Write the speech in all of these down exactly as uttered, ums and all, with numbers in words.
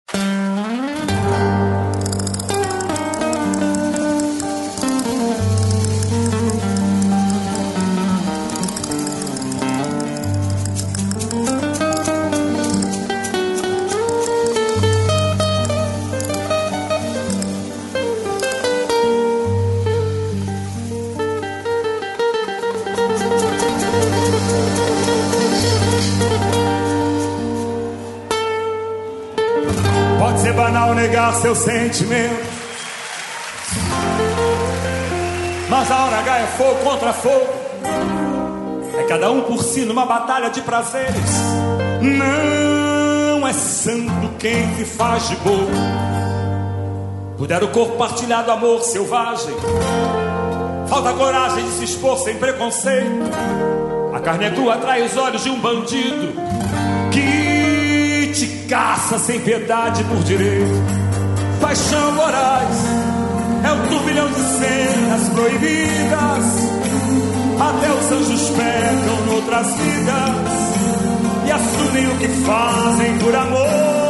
Pode ser banal negar seus sentimentos, mas a hora H é fogo contra fogo. É cada um por si numa batalha de prazeres. Não é santo quem se faz de bobo. Puder o corpo partilhar do amor selvagem. Falta coragem de se expor sem preconceito. A carne é tua, atrai os olhos de um bandido que te caça sem piedade por direito. Paixão voraz é o turbilhão de cenas proibidas. Até os anjos pecam noutras vidas e assumem o que fazem por amor.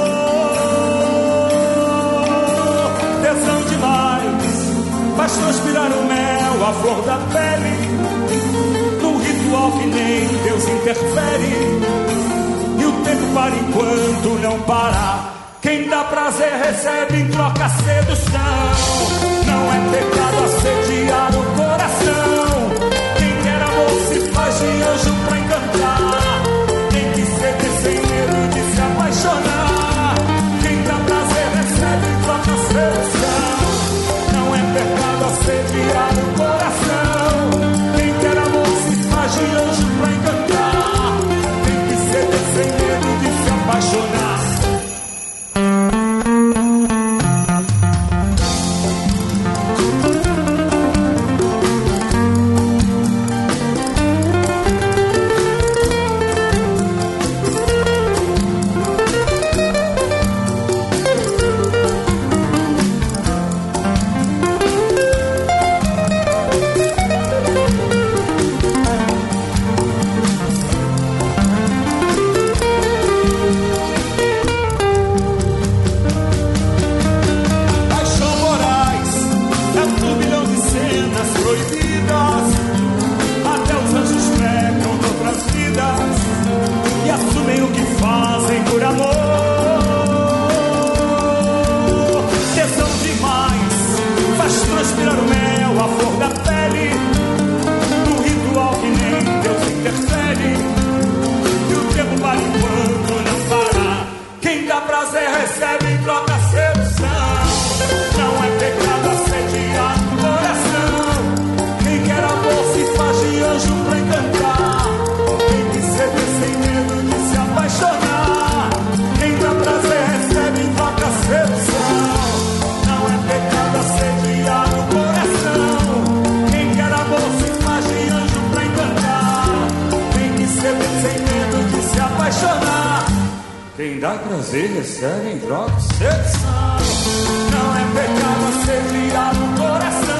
Tesão demais faz transpirar o mel, a flor da pele, num ritual que nem Deus interfere. E o tempo para enquanto não parar. Quem dá prazer recebe em troca a sedução. Não é pecado assediar o coração. Quem quer amor se faz de anjo pra encantar. Tem que ceder sem medo de se apaixonar. Quem dá prazer recebe em troca a sedução. Não é pecado assediar o coração. Quem quer amor se faz de anjo pra encantar. Tem que ceder sem medo de se apaixonar. Quem dá prazer recebe em troca sedução. Não é pecado assediar o coração.